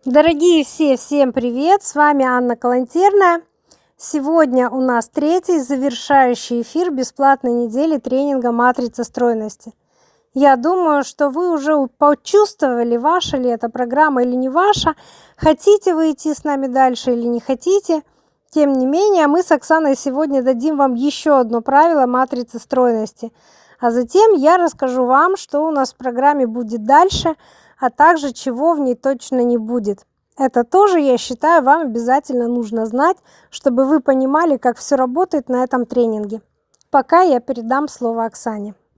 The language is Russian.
Дорогие всем привет! С вами Анна Калантерная. Сегодня у нас третий завершающий эфир бесплатной недели тренинга «Матрица стройности». Я думаю, что вы уже почувствовали, ваша ли эта программа или не ваша, хотите вы идти с нами дальше или не хотите. Тем не менее, мы с Оксаной сегодня дадим вам еще одно правило матрицы стройности. А затем я расскажу вам, что у нас в программе будет дальше, а также чего в ней точно не будет. Это тоже, я считаю, вам обязательно нужно знать, чтобы вы понимали, как все работает на этом тренинге. Пока я передам слово Оксане.